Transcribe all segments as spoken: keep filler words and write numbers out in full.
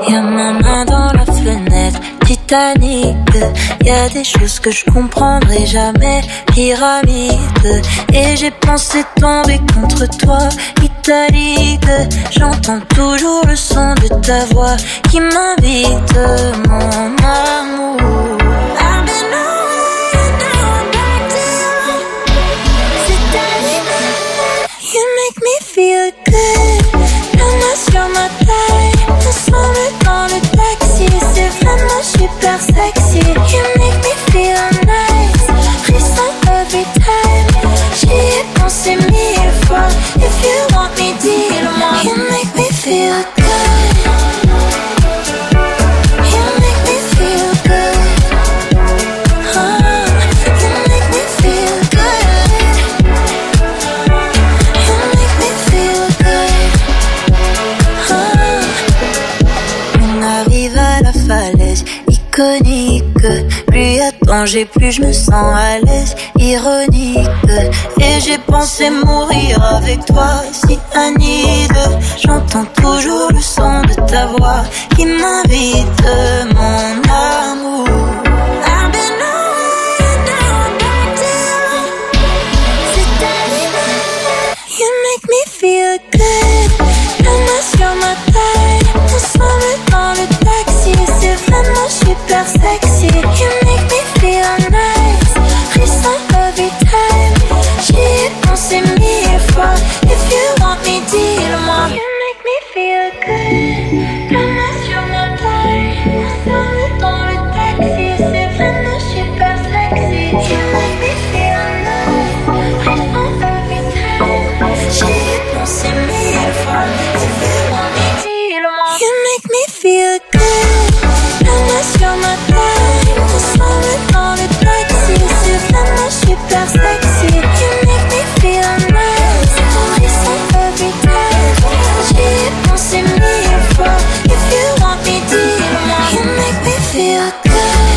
Y'a ma main dans la fenêtre, Titanic. Y'a des choses que je comprendrai jamais, pyramide. Et j'ai pensé tomber contre toi, italique. J'entends toujours le son de ta voix qui m'invite, mon amour. Feel good, la main sur ma taille, ensemble dans le taxi, c'est vraiment super sexy. You make me feel nice, frisson every time. J'y ai pensé mille fois, if you want me, dis-le-moi. You make me feel good, you make me feel good, oh, you make me feel good. Iconique, plus y'a de danger, plus je me sens à l'aise, ironique. Et j'ai pensé mourir avec toi, cyanide. J'entends toujours le son de ta voix qui m'invite, mon amour. I've been away now, back to c'est animé. You make me feel good, la main sur ma taille, ensemble dans le taxi, c'est vraiment super sexy. You make me feel nice, frisson every time. J'y ai pensé mille fois, if you want me, dis-le-moi. You make me feel good, la main sur ma taille, ensemble dans le taxi, c'est vraiment super sexy. You make me feel nice, frisson every time. J'y ai pensé mille fois, if you want me, dis-le-moi. You make me feel good, la main sur ma taille, ensemble dans le taxi, c'est vraiment super sexy. You make me feel nice, frisson every time. J'y ai pensé mille fois, if you want me, dis-le-moi. You make me feel good,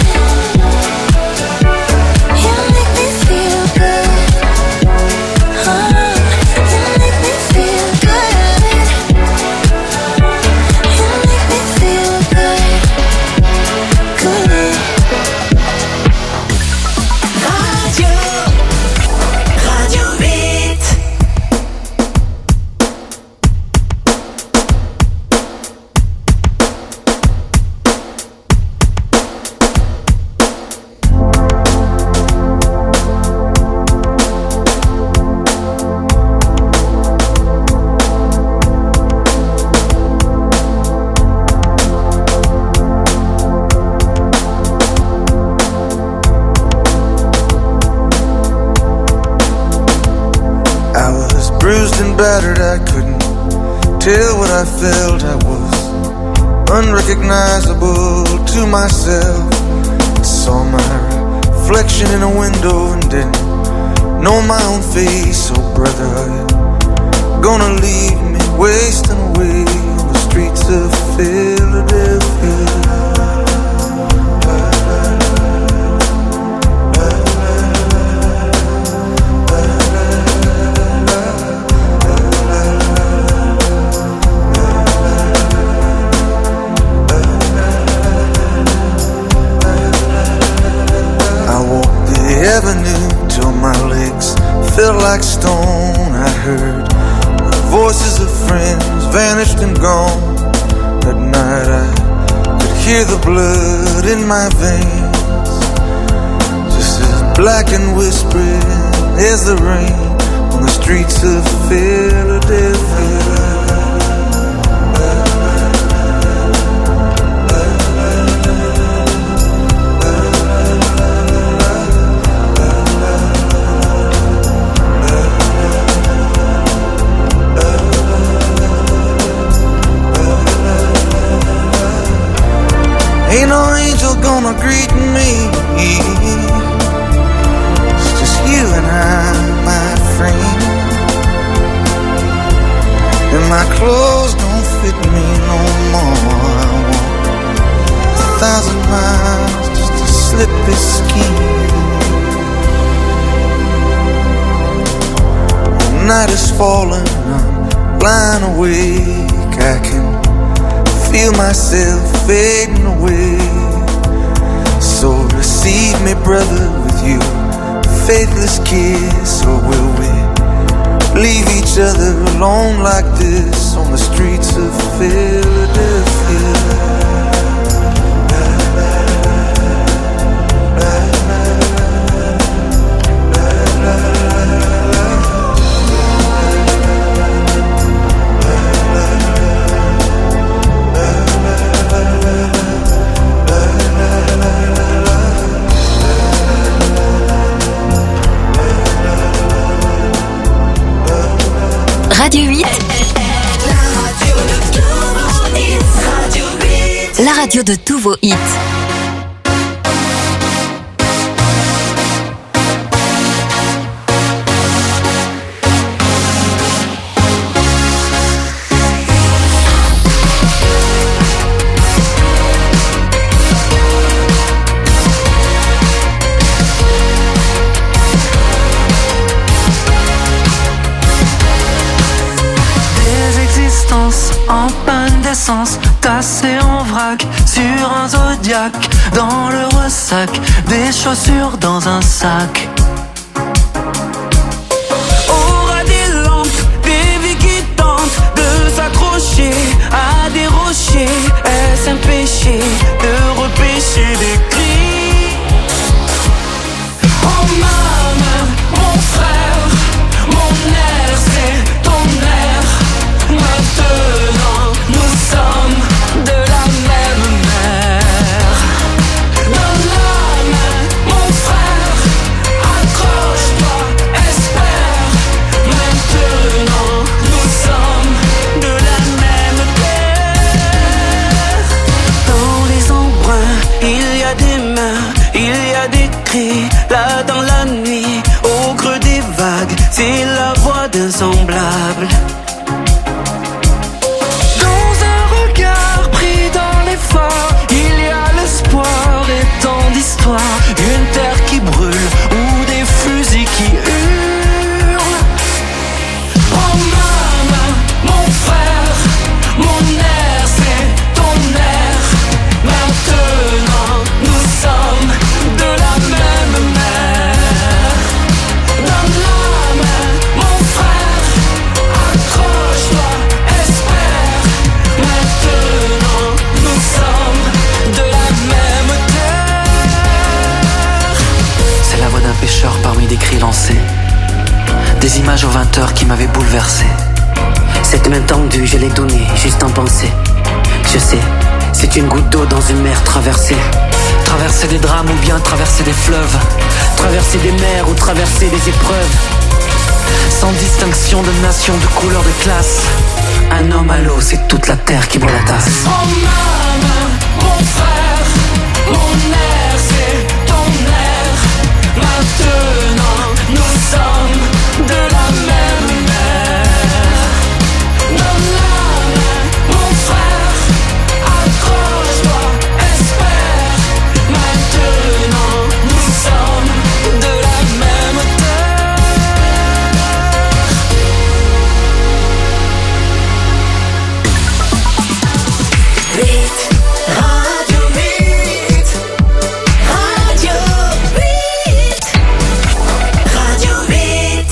you make me feel good, oh, you make me feel good, you make me feel good, good. Radio, Radio huit. I was bruised and battered, I couldn't tell what I felt. I was unrecognizable to myself. I saw my reflection in a window and didn't know my own face. Oh brother, are you gonna leave me wasting away on the streets of Philadelphia? Avenue till my legs felt like stone. I heard the voices of friends vanished and gone. That night I could hear the blood in my veins, just as black and whispering as the rain on the streets of Philadelphia. Ain't no angel gonna greet me. It's just you and I, my friend. And my clothes don't fit me no more. I walk a thousand miles just to slip this skin. The night is falling, I'm lying awake. I can feel myself fading away. So receive me, brother, with you, faithless kiss, or will we leave each other alone like this on the streets of Philadelphia? Radio huit. La radio de tous vos hits. En panne d'essence, tassé en vrac sur un Zodiac, dans le ressac, des chaussures dans un sac. Aura des lampes, des vies qui tentent de s'accrocher à des rochers. Est-ce un péché de repêcher des cris? Oh maman, mon frère, mon air, c'est ton air. Maintenant, nous sommes de la même mère. Donne la main, mon frère, accroche-toi, espère. Maintenant, nous sommes de la même terre. Dans les embruns, il y a des mains, il y a des cris. Là dans la nuit, au creux des vagues, c'est la voix d'un semblable. Il y a l'espoir et tant d'histoires, une terre qui brûle ou des fusils qui hurlent. Oh maman, mon frère, mon air, c'est ton air. Maintenant, nous sommes de la même mère. Donne la main, mon frère, accroche-toi, espère. Maintenant, nous sommes de la même terre. C'est la voix d'un pêcheur parmi des cris lancés, des images aux vingt heures qui m'avaient bouleversé. Cette main tendue, je l'ai donnée juste en pensée. Je sais, c'est une goutte d'eau dans une mer traversée. Traverser des drames ou bien traverser des fleuves, traverser des mers ou traverser des épreuves, sans distinction de nation, de couleur, de classe. Un homme à l'eau, c'est toute la terre qui boit la tasse. Oh maman, mon frère, mon air, c'est ton air. Maintenant, nous sommes de la même mère. Donne la main, mon frère, accroche-toi, espère. Maintenant, nous sommes de la même terre. Radio huit, Radio huit, Radio huit.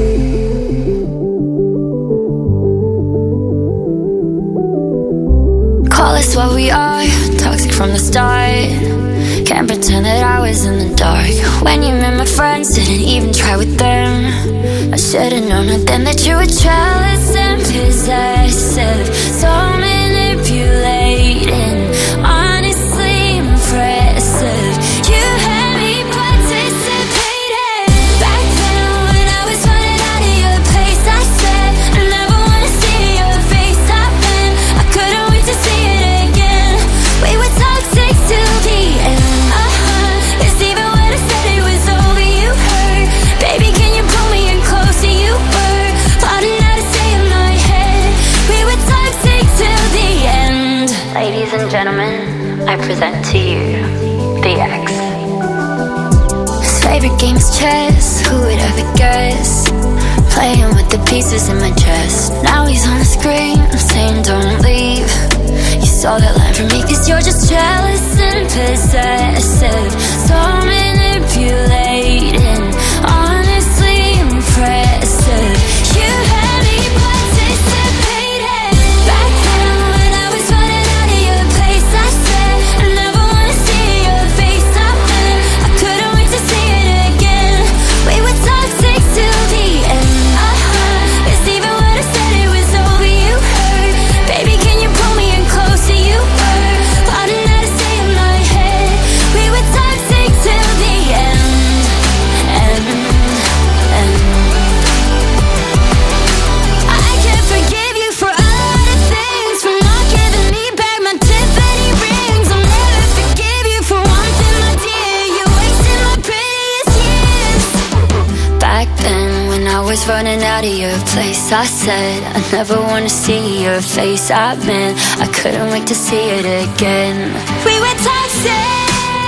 Call us what we are, toxic from the start. Can't pretend that I was in the dark. When you met my friends, didn't even try with them. I should've known right then that you were jealous and possessive, so manipulating, honestly impressive. You had me participating. Back then when I was running out of your place, I said I never wanna see your face again. I couldn't wait to see it again. We were toxic till the end. Uh-huh. 'Cause even when I said it was over, you hurt. Baby, can you pull me in closer? You were plotting how to stay in my head. We were toxic till the end. Ladies and gentlemen, I present to you the X. His favorite game is chess. Who would ever guess? Playing with the pieces in my chest. Now he's on the screen, saying don't leave. You saw was running out of your place. I said I never wanna see your face. I meant I couldn't wait to see it again. We were toxic.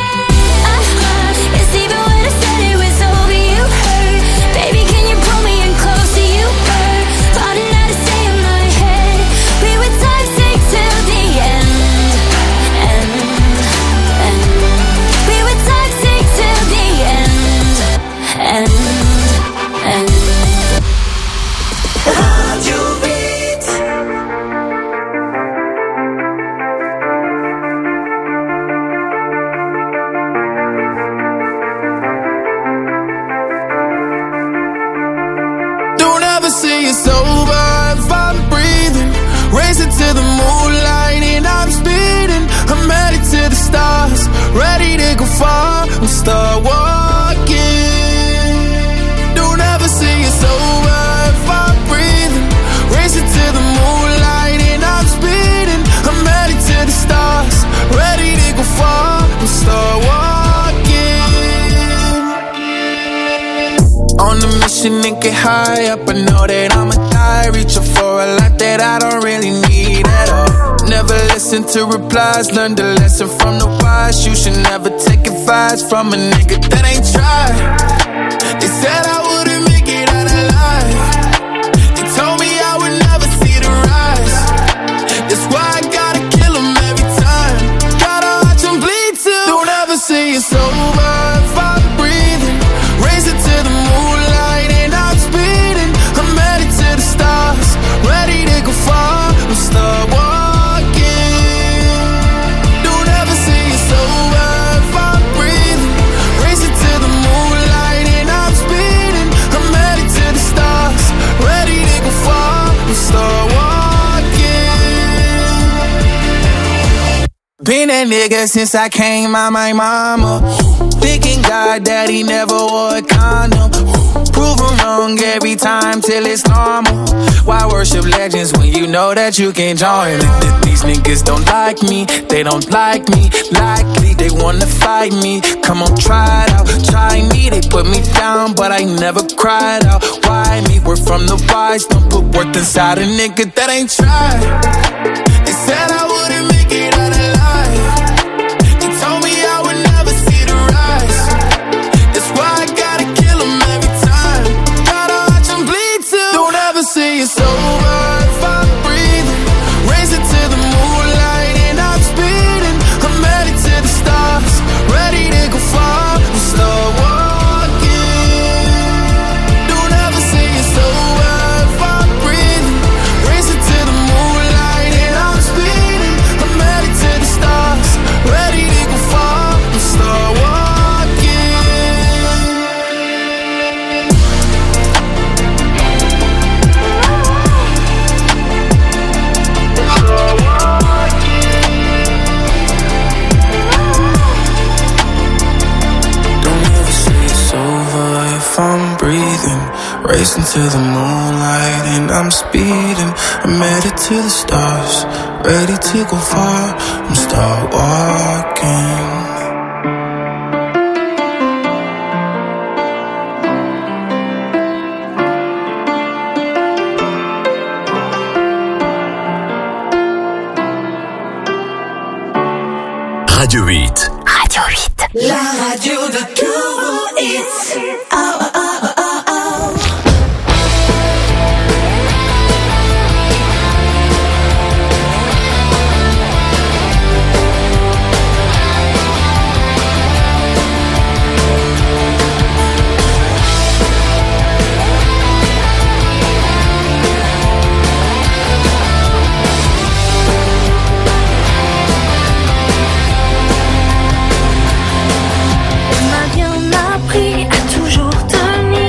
Ready to go far and start walking. Don't ever say it's over if I'm breathing. Racing to the moonlight and I'm speeding. I'm headed to the stars. Ready to go far and start walking. On a mission and get high up. I know that I'ma die. Reaching for a lot that I don't really need at all. Never listen to replies, learn the lesson from the wise. You should never take advice from a nigga that ain't tried. They said I wouldn't make it out alive. They told me I would never see the rise. That's why I gotta kill them every time. Gotta watch them bleed too. Don't ever say it's over if I'm breathing. Racing to the moonlight and I'm speeding. I'm headed to the stars, ready to go far and start walking. Been that nigga since I came out my mama. Thinking God that he never wore a condom. Prove him wrong every time till it's normal. Why worship legends when you know that you can join? These niggas don't like me, they don't like me. Likely they wanna fight me. Come on, try it out, try me. They put me down, but I never cried out. Why me? We're from the wise. Don't put worth inside a nigga that ain't tried. They said I wouldn't make it out alive. They told me I would never see the rise. That's why I gotta kill them every time. Gotta watch them bleed too. Don't ever say it's over if I'm breathing. Racing to the moonlight and I'm speeding. I'm headed to the stars, ready to go far and start walking. Don't ever say it's over if I'm breathing. Racing to the moonlight and I'm speeding. I'm headed to the stars, ready to go far and start walking. If I'm breathing, racing to the moonlight and I'm speeding. I'm headed to the stars, ready to go far and start walking. Radio huit. Radio huit. La radio de Turbo Hits. Oh, oh, oh, oh, oh. On m'a bien appris à toujours tenir.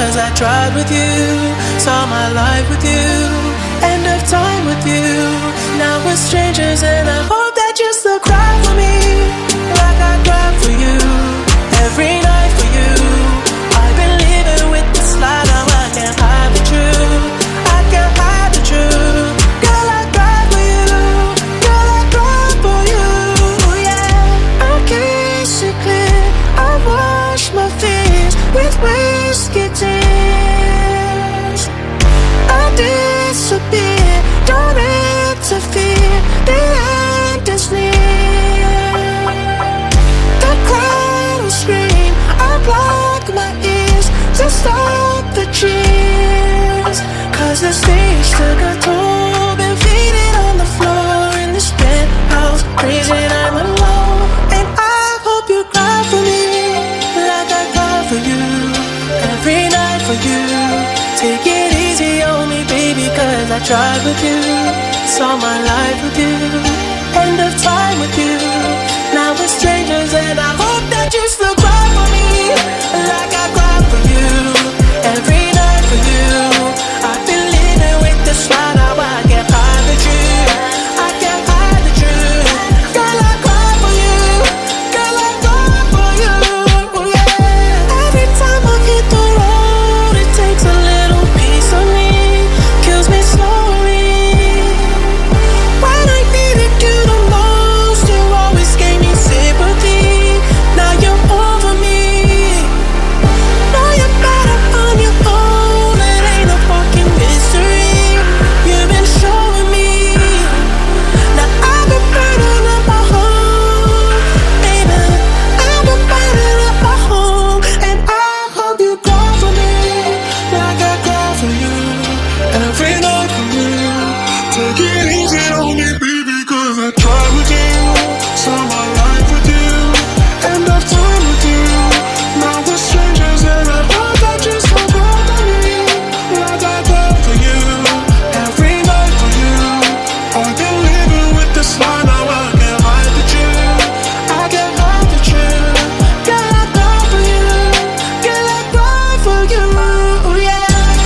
cause I tried with you, saw my life with you, end of time with you. Now we're strangers and I hope that you still cry for me, like I cry for you, every night for you. I've been living with this lie, now I can't hide the truth, I can't hide the truth. Girl, I cry for you, girl, I cry for you, yeah. I kiss it clear, I wash my fears with whiskey tears. I disappear, don't interfere, the end is near. The crowd will scream, I block my ears to stop the cheers. Cause the stage took a toll, been faded on the floor in this penthouse, crazy and I'm alone. And I hope you cry for me, like I cry for you, every night for you. Take it easy on me, baby, cause I tried with you, saw my life with you, end of time with you. Now we're strangers and I hope that you still cry for me, like I cry for you, every night for you. I've been living with this lie, now I can't hide the truth, I can't hide the truth. Girl, I cry for you, girl, I cry for you, yeah. Every time I hit the road, it takes a little piece of me, kills me slowly. When I needed you the most, you always gave me sympathy. Now you're over me, know you're better on your own, it ain't a fucking mystery. You've been showing me, now I've been burning up my home, baby, I've been burning up my home. And I hope you cry for me, like I cry for you, every night for you. Take it easy on me, baby, cause I tried with you, saw my life with you, end of time with you. Now we're strangers and I hope that you still cry for me, like I cry for you, every night for you. I've been living with this lie, now I can't hide the truth, I can't hide the truth. Girl, I cry for you, girl, I cry for you, yeah.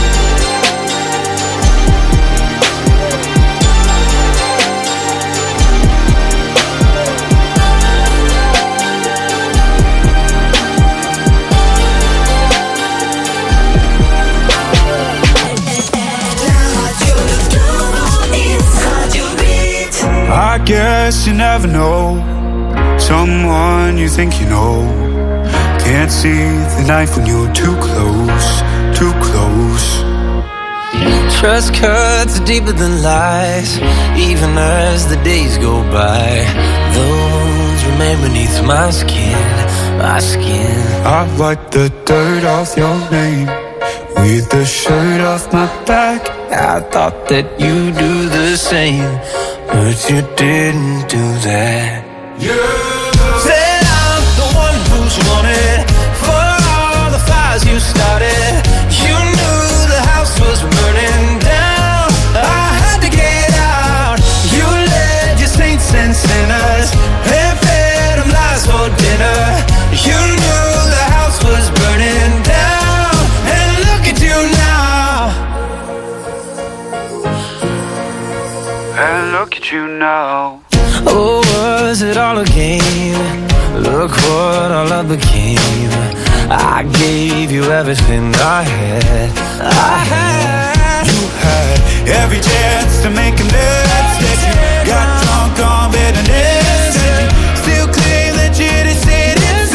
I guess you never know someone you think you know. Can't see the knife when you're too close, too close. Trust cuts deeper than lies, even as the days go by. Those remain beneath my skin, my skin. I wipe the dirt off your name with the shirt off my back. I thought that you'd do the same, but you didn't do that. You said I'm the one who's wanted for all the fires you started. You knew the house was burning down, I had to get out. You led your saints and sinners and fed them lies for dinner. You knew the house was burning down, and look at you now. And look at you now. Oh, was it all a game? Look what our love became. I gave you everything I had, I had. You had every chance to make amends, that you got drunk on bitterness, and you still claim that you decided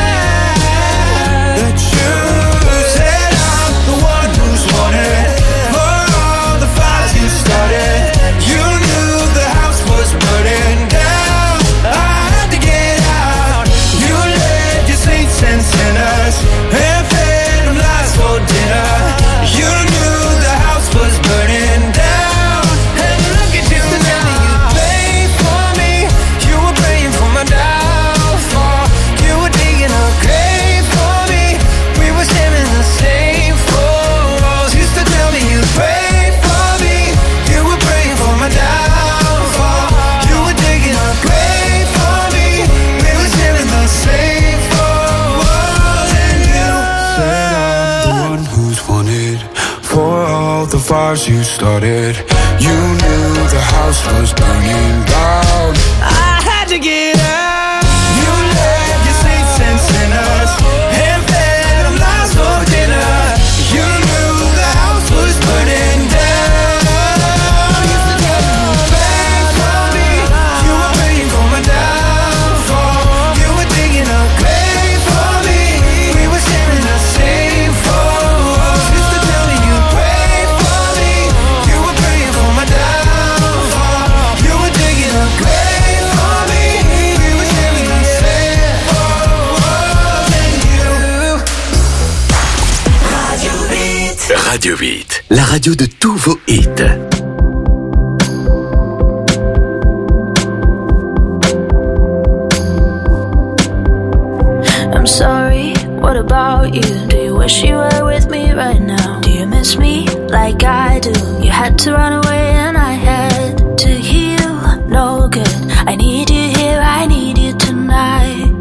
that you said I'm the one who's wanted for all the fires you started. You knew the house was burning down, I had to get out. You led your saints and sinners and fed them lies for dinner. You knew the house was burning down, and look at you fires you started. You knew the house was burning down. I had to get out. You left your saints and sinners and fed them lies for dinner. You knew the house was burning down. You used to tell me you were praying for me. You were praying for my downfall. You were digging a grave for me. We were sharing the same floors. Used to tell me you prayed for me. You were praying for my downfall. You were digging a grave for me. We were sharing the same floors. And you Radio Beat. Radio Beat, la radio de tous vos hits. I'm sorry, what about you? Do you wish you were with me right now? Do you miss me like I do? You had to run away and I had to heal. No good, I need you here, I need you tonight.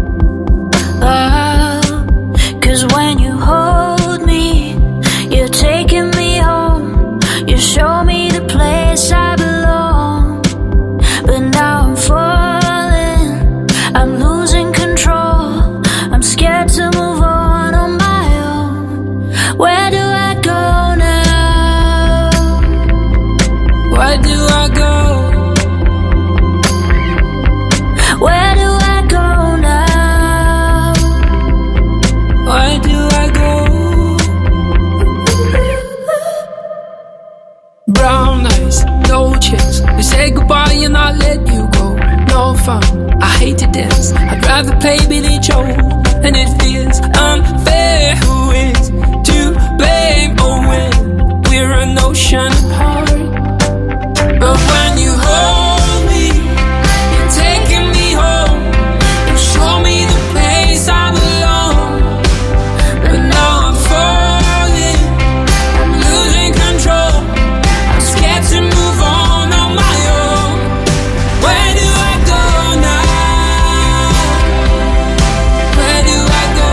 Oh, cause when you hold me, you're taking me home. You show me the place I belong. But now I'm falling, I'm losing control. I'm scared to move on on my own. Where do I go now? Where do I go? Where do I go now? Where do I go? Brown eyes, no chicks. We say goodbye and I let you go. No fun, I hate to dance. I'd rather play Billy Joe. And it feels unfair. Who is to blame? Oh, when we're an ocean apart. But when you hold me, you're taking me home. You show me the place I belong. But now I'm falling, I'm losing control. I'm scared to move on on my own. Where do I go now? Where do I go?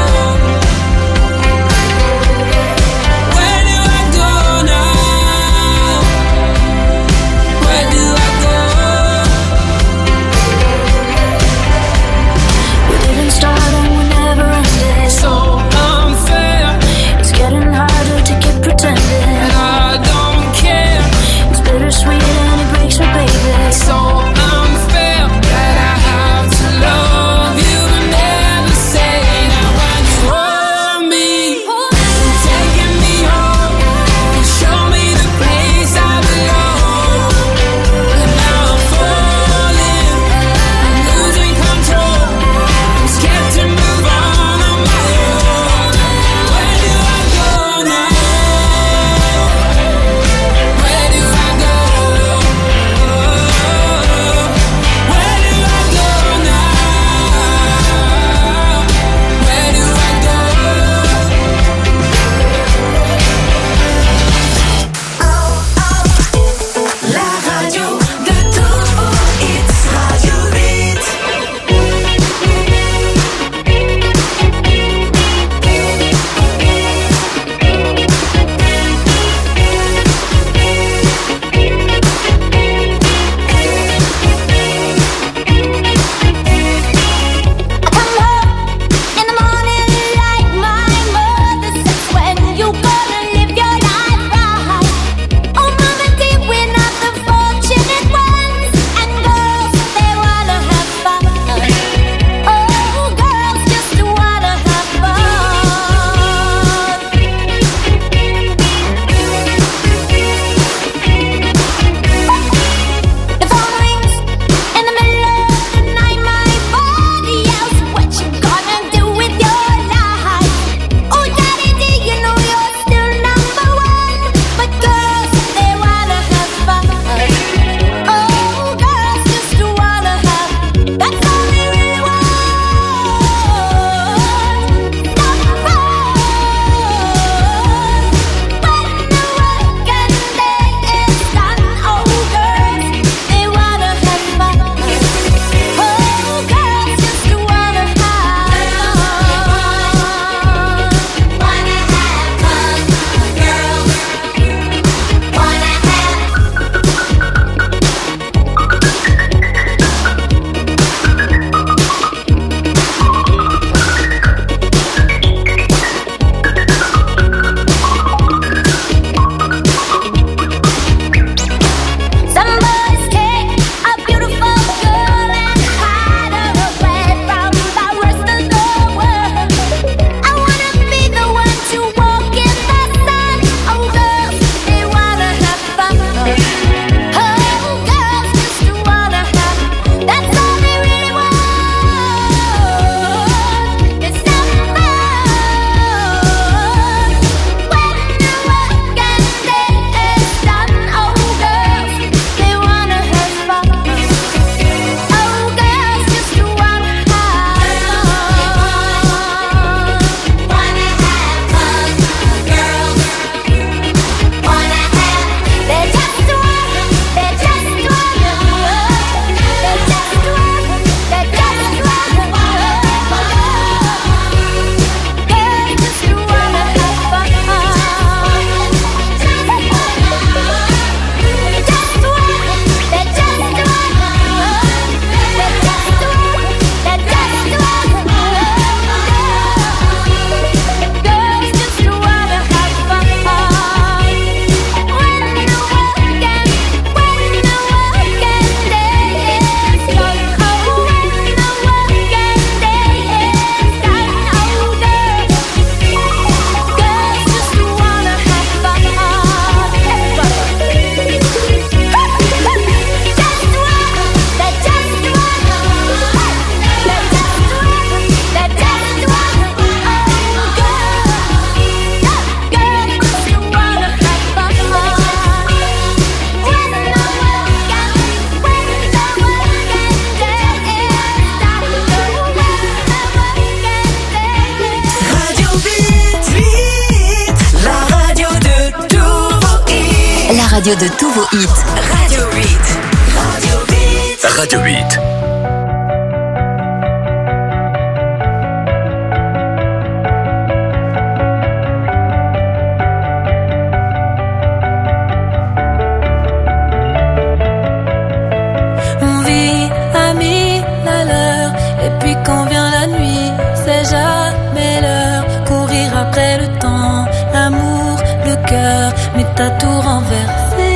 radio de tous vos hits. Radio huit. Radio huit. Radio huit. On vit à mille à l'heure, et puis quand vient la nuit, c'est jamais l'heure. Courir après le temps, l'amour, le cœur, mais t'as tout renversé.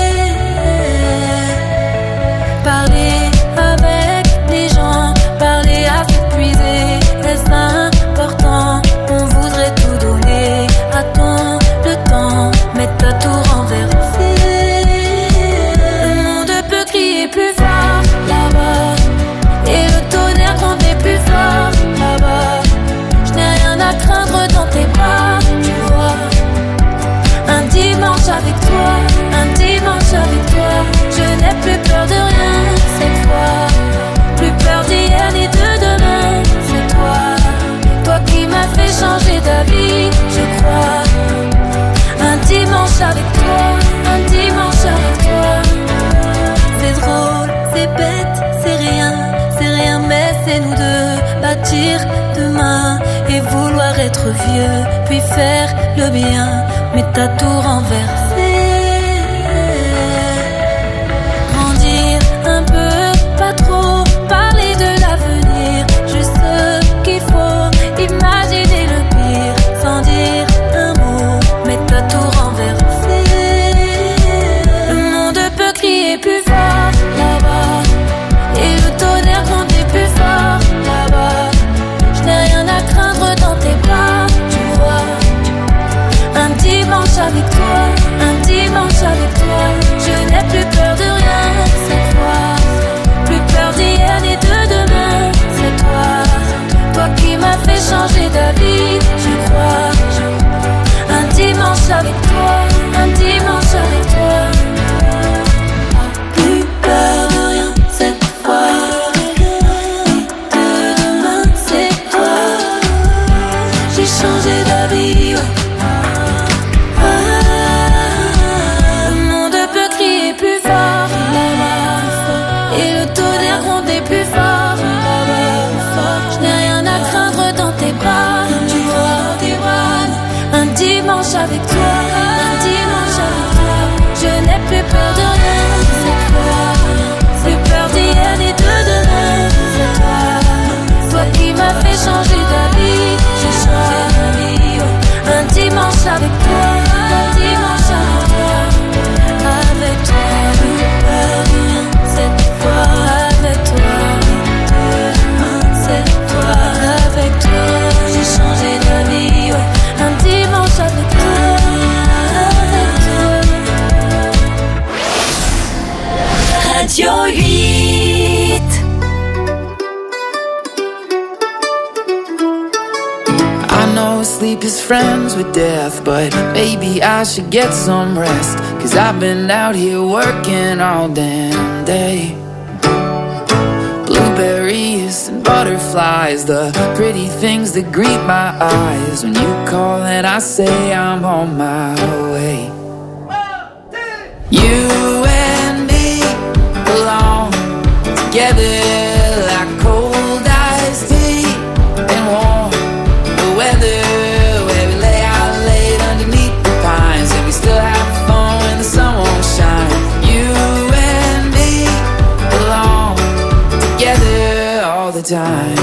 Parler avec les gens, parler à s'épuiser, est-ce important? On voudrait tout donner, attends le temps, mais t'as tout renversé. Le monde peut crier plus fort là-bas, et le tonnerre gronder plus fort là-bas. Je n'ai rien à craindre dans tes bras, tu vois. Un dimanche avec toi, un dimanche avec toi, je n'ai plus peur de rien cette fois. Plus peur d'hier ni de demain, c'est toi. Toi qui m'as fait changer d'avis, je crois. Un dimanche avec toi, un dimanche avec toi. C'est drôle, c'est bête, c'est rien, c'est rien, mais c'est nous deux. Bâtir demain et vouloir être vieux, puis faire le bien, mais t'as tout renversé. Grandir un peu, pas trop, parler de l'avenir, juste ce qu'il faut, imaginer le pire, sans dire un mot, mais t'as tout renversé. Le monde peut crier plus fort là-bas, et le tonnerre gronder plus fort là-bas. Je n'ai rien à craindre dans tes bras, tu vois. Un dimanche avec toi, un dimanche avec toi, je n'ai plus peur de rien cette fois. Plus peur d'hier ni de demain, c'est toi. Toi qui m'as fait changer d'avis, je crois. Un dimanche avec toi, un dimanche avec toi. Plus peur de rien cette fois. De demain, c'est toi. J'ai changé d'avis, ouais. Le monde peut crier plus fort là-bas, et le tonnerre gronder plus fort là-bas. Je n'ai rien à craindre dans tes bras, tu vois. Un dimanche avec toi, un dimanche avec toi, je n'ai plus peur de rien cette fois. Plus peur d'hier ni de demain, c'est toi. Toi qui m'as fait changer d'avis, j'ai changé d'avis, ouais. Un dimanche avec toi, un dimanche avec toi, avec toi, plus peur de rien cette fois. Avec toi, cette fois, avec toi, j'ai changé d'avis, ouais. Un dimanche avec toi, avec toi. Radio huit. I know sleep is friends with death, but maybe I should get some rest, 'cause I've been out here working all damn day. Blueberries and butterflies, the pretty things that greet my eyes. When you call and I say I'm on my way. You and me belong together like cold iced tea and warm weather, where we lay out late underneath the pines, and we still have fun when the sun won't shine. You and me belong together all the time.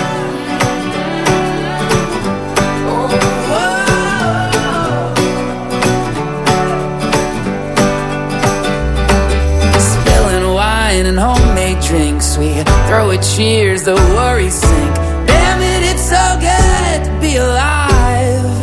Spilling wine and homemade drinks, we throw a cheers, the worries sink. Damn it, it's so good to be alive.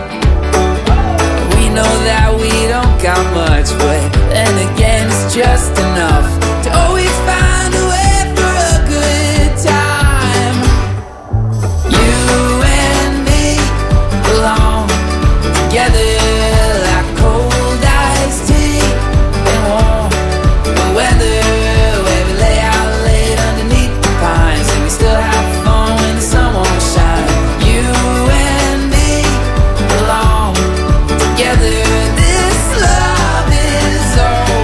We know that we don't got much, but then again it's just enough to always find a way for a good time. You and me belong together like cold iced tea and warm weather, where we lay out late underneath the pines, and we still have fun when the sun won't shine. You and me belong together. This love is all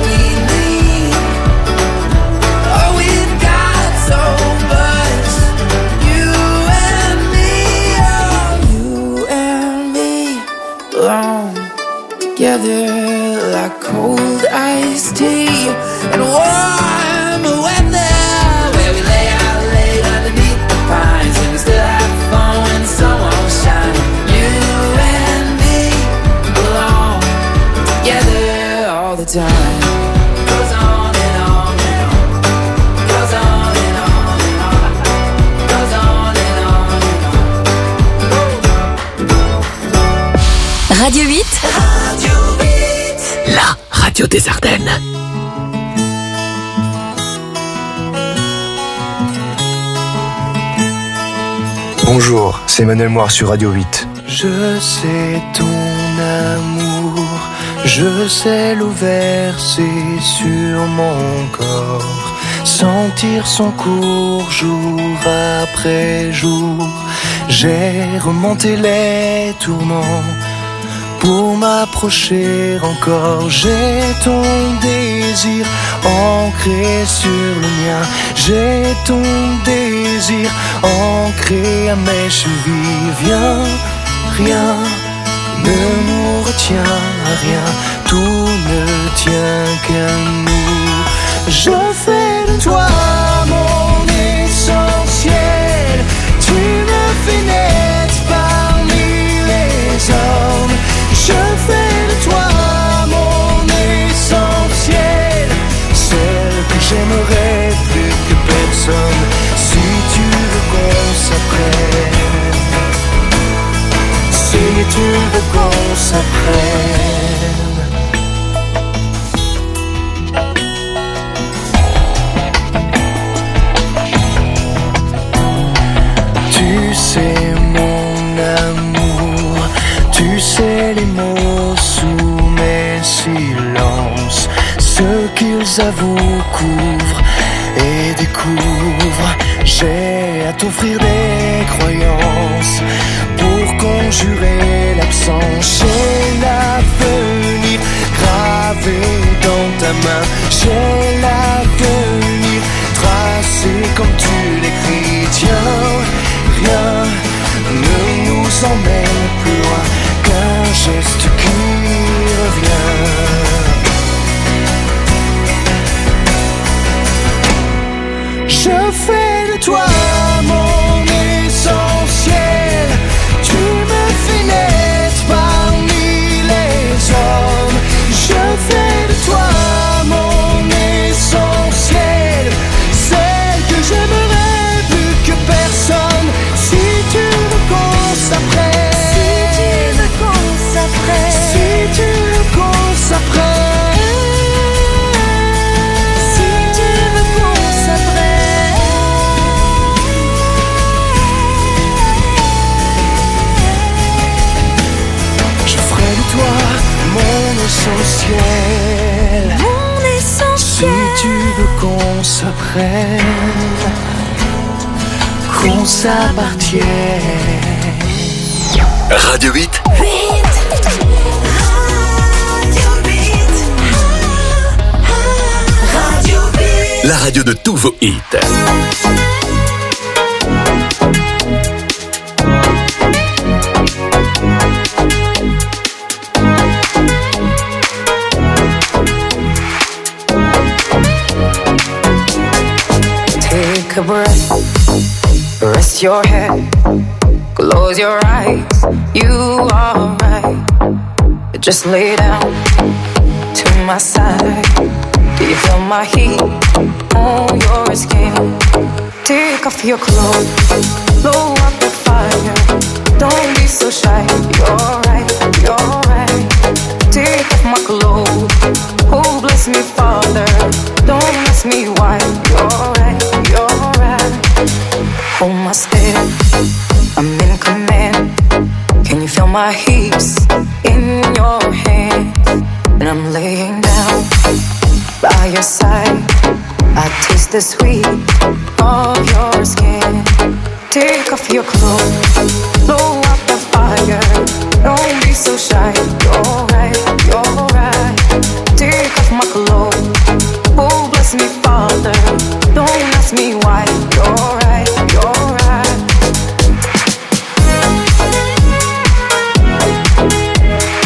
alone together like cold iced tea and warm weather, where we lay out late underneath the pines and we still have fun when the sun won't shine. You and me alone together all the time. Goes on and on and on. Goes on and on and on. Goes on and on and on. Radio huit. Radio huit. La radio des Ardennes. Bonjour, c'est Emmanuel Moir sur Radio huit. Je sais ton amour, je sais l'eau versée sur mon corps, sentir son cours jour après jour. J'ai remonté les tourments pour m'approcher encore. J'ai ton désir ancré sur le mien. J'ai ton désir ancré à mes chevilles. Viens, rien ne nous retient à rien. Tout ne tient qu'à nous. Je fais de toi mon essentiel. Tu me fais naître parmi les hommes. Je fais de toi mon essentiel, celle que j'aimerais plus que personne. Si tu veux qu'on s'apprenne, si tu veux qu'on s'apprenne. Tu sais mon amour, tu sais les mots sous mes silences, ce qu'ils avouent, couvrent et découvrent. J'ai à t'offrir des croyances pour conjurer l'absence. J'ai l'avenir gravé dans ta main. J'ai l'avenir tracé comme tu l'écris. Tiens, rien ne nous emmène plus loin qu'un geste qui revient. Je fais de toi mon essentiel. Tu me fais naître parmi les hommes. Je fais de toi mon essentiel, celle que j'aimerais plus que personne. Si tu veux qu'on s'apprenne, si tu veux qu'on s'apprenne, si tu veux qu'on s'apprenne, si tu veux qu'on s'apprenne. Je ferai de toi mon essentiel, Mon essentiel. si tu veux qu'on s'apprenne, qu'on s'appartienne. Radio huit. Radio huit. La radio de tous vos hits. Take a breath, rest your head, close your eyes, you are right. Just lay down to my side. Do you feel my heat on your skin? Take off your clothes, blow up the fire. Don't be so shy, you're right, you're right. Take off my clothes, oh bless me Father. Don't ask me why, you're right, you're right. Hold my step, I'm in command. Can you feel my hips in your hands? And I'm laying down by your side. I taste the sweet of your skin. Take off your clothes, blow up the fire. Don't be so shy, you're right, you're right. Take off my clothes, oh bless me Father. Don't ask me why, you're right, you're right.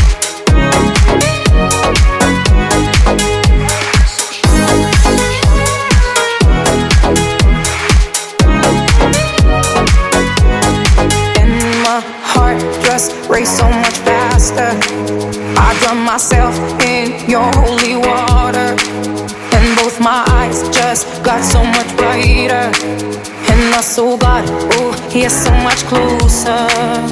I drown myself in your holy water, and both my eyes just got so much brighter. And my soul got, oh, yeah, so much closer.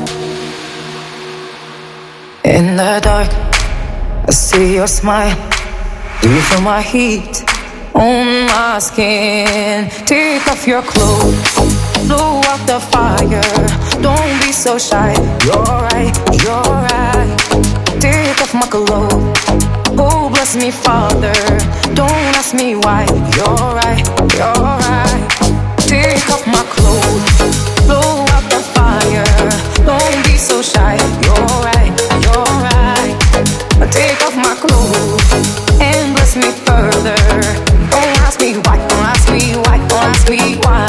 In the dark, I see your smile. Do you feel my heat on my skin? Take off your clothes, blow out the fire. Don't be so shy. You're right, you're right. Take off my clothes. Oh, bless me, Father. Don't ask me why. You're right, you're right. Take off my clothes, blow out the fire. Don't be so shy. You're right, you're right. Take off my clothes and bless me further. Don't ask me why, don't ask me why, don't ask me why.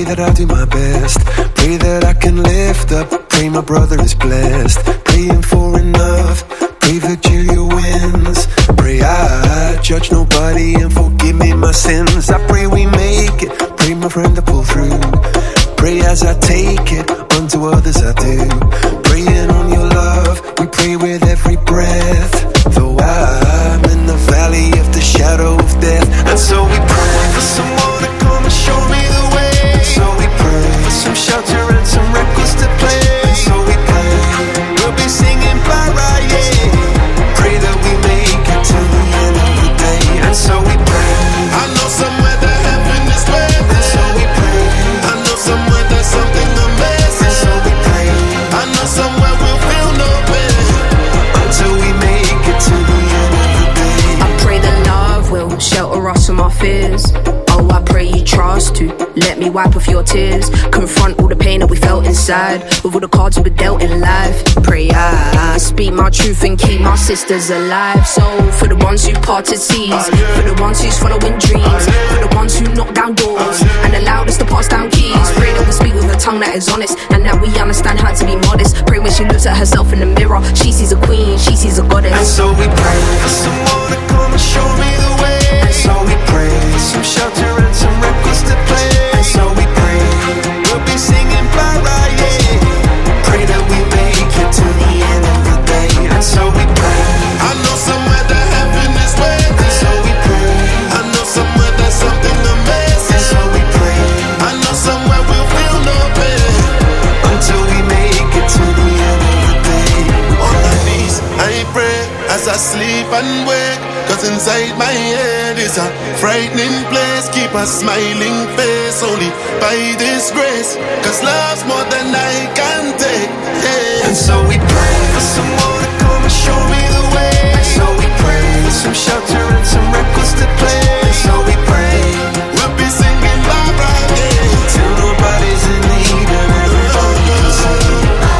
that I'll do my best. Pray that I can lift up. Pray my brother is blessed. Praying for enough. Pray Virgilia wins. Pray I judge nobody and forgive me my sins. I pray we make it. Pray my friend to pull through. Pray as I take it, unto others I do. Praying on your love, we pray with every breath. Though I'm in the valley of the shadow of death. And so we pray for someone to come and show me the way. And so we pray for some shelter and some records to play. And so we pray, we'll be singing Mariah. Pray that we make it to the end of the day. And so we pray, I know somewhere that heaven is waiting. And so we pray, I know somewhere there's something amazing. And so we pray, I know somewhere we'll feel no pain until we make it to the end of the day. I pray that love will shelter us from our fears. Oh, I pray you trust to let me wipe off your tears. Confront all the pain that we felt inside with all the cards we were dealt in life. Pray I, I speak my truth and keep my sisters alive. So for the ones who parted seas, for the ones who's following dreams, for the ones who knock down doors and allowed us to pass down keys. Pray that we speak with a tongue that is honest and that we understand how to be modest. Pray when she looks at herself in the mirror, she sees a queen, she sees a goddess. And so we pray for someone to come and show me the way. And so we pray for some shelter and some records to play. And so we pray, we'll be singing Mariah. Pray that we make it to the end of the day. And so we pray, I know somewhere that heaven is waiting. And so we pray, I know somewhere there's something amazing. And so we pray, I know somewhere we'll feel no pain until we make it to the end of the day. On my knees, I pray as I sleep and wake. Cause inside my head is a frightening place. Keep a smiling face only by this grace. Cause love's more than I can take, yeah. And so we pray for someone to come and show me the way. And so we pray for some shelter and some records to play. And so we pray, we'll be singing bye bye, yeah, till nobody's in need and everybody can sing.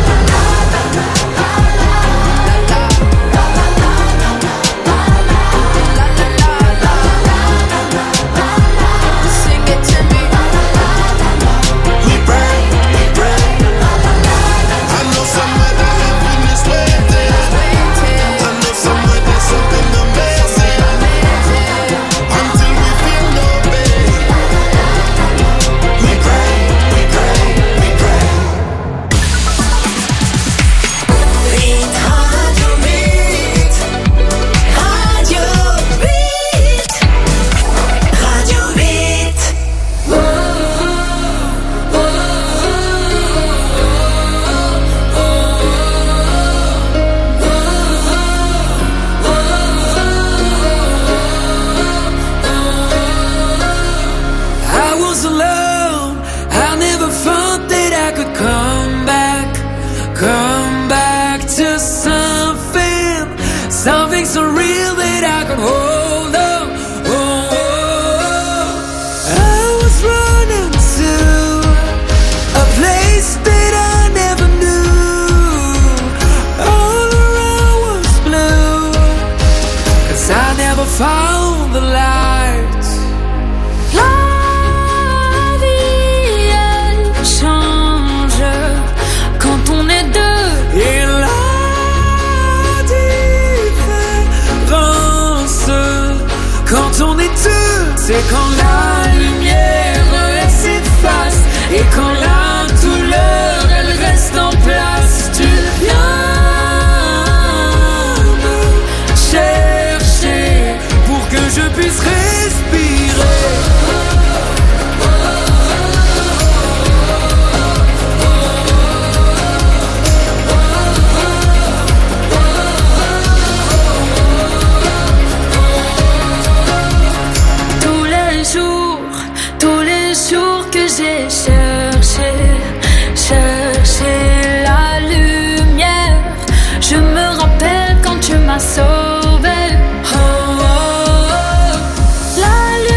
Found the light. La vie elle change quand on est deux. Et la différence quand on est deux, c'est quand la lumière elle s'efface et quand la douleur elle reste en place. Tu viens me chercher pour que je puisse respirer. Tous les jours, tous les jours que j'ai cherché, cherché la lumière. Je me rappelle quand tu m'as sauvé. Oh, oh, oh. La lumière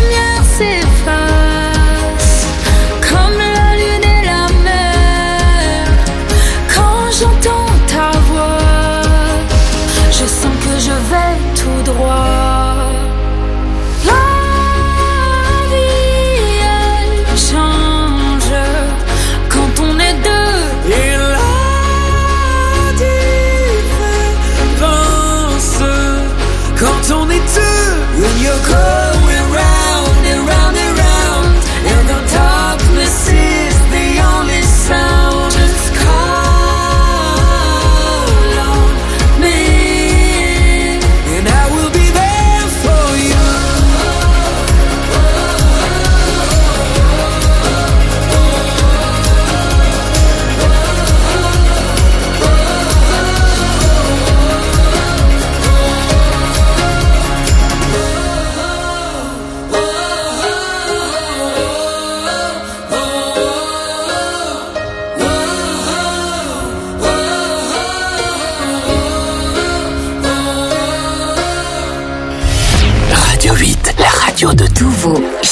radio de tous vos hits.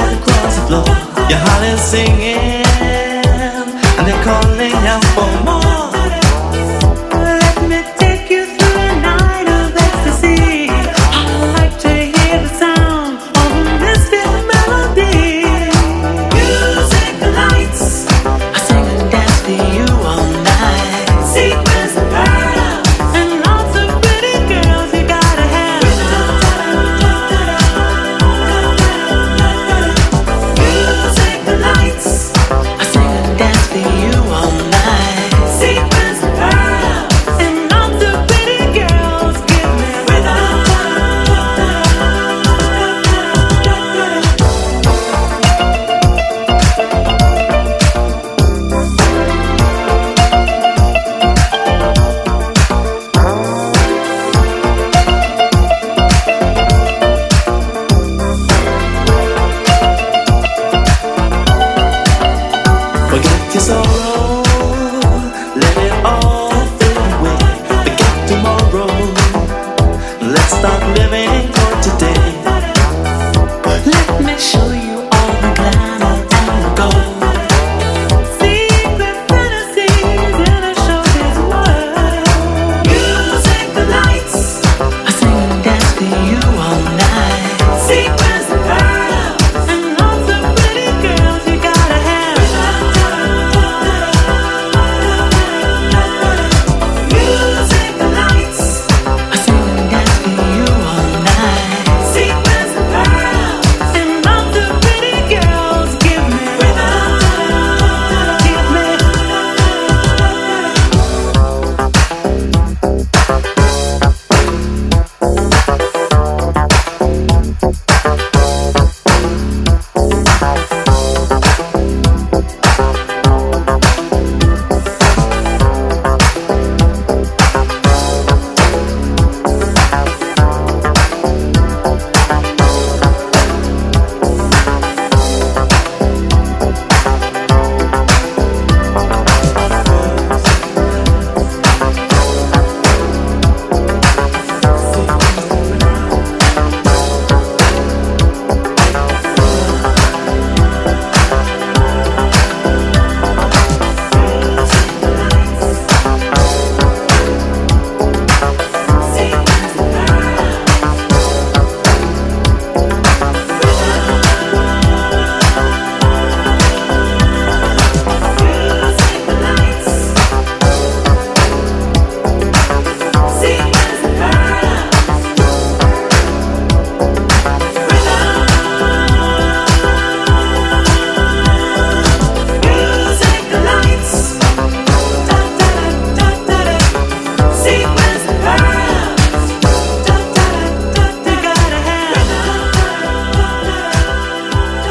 Your heart is singing, and they're calling out for more.